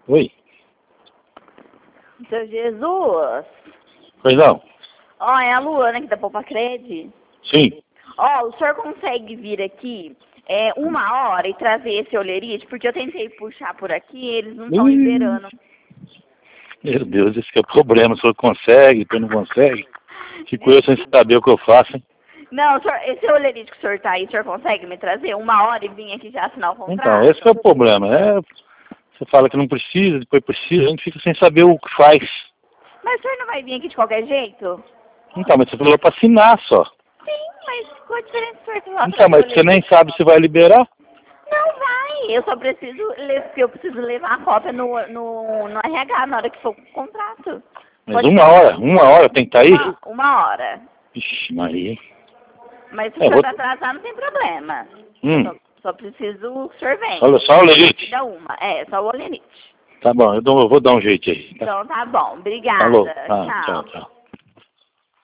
Oi. Seu Jesus. Pois não? Ó, é a Luana aqui da Poupa Cred. Sim. Ó, o senhor consegue vir aqui 1 hora e trazer esse olerite? Porque eu tentei puxar por aqui e eles não estão liberando. Meu Deus, esse que é o problema. O senhor consegue, depois não consegue. Fico eu sem saber o que eu faço, hein? Não, senhor, esse olerite que o senhor tá aí, o senhor consegue me trazer 1 hora e vir aqui já assinar o contrato? Então, esse que é o problema. Você fala que não precisa, depois precisa, a gente fica sem saber o que faz. Mas o senhor não vai vir aqui de qualquer jeito? Então, mas você falou para assinar só. Sim, mas qual a diferença do senhor falar Então, mas você nem sabe se vai liberar? Não vai, eu só preciso, eu preciso levar a cópia no RH na hora que for o contrato. Mas 1 hora tem que estar aí? 1 hora. Ixi, Maria. Mas se o senhor tá atrasado, não tem problema. Só preciso que o senhor venha. Olha só o olerite. Dá uma, só o olerite. Tá bom, eu vou dar um jeito aí. Tá? Então tá bom, obrigada. Falou. Tchau. Tchau.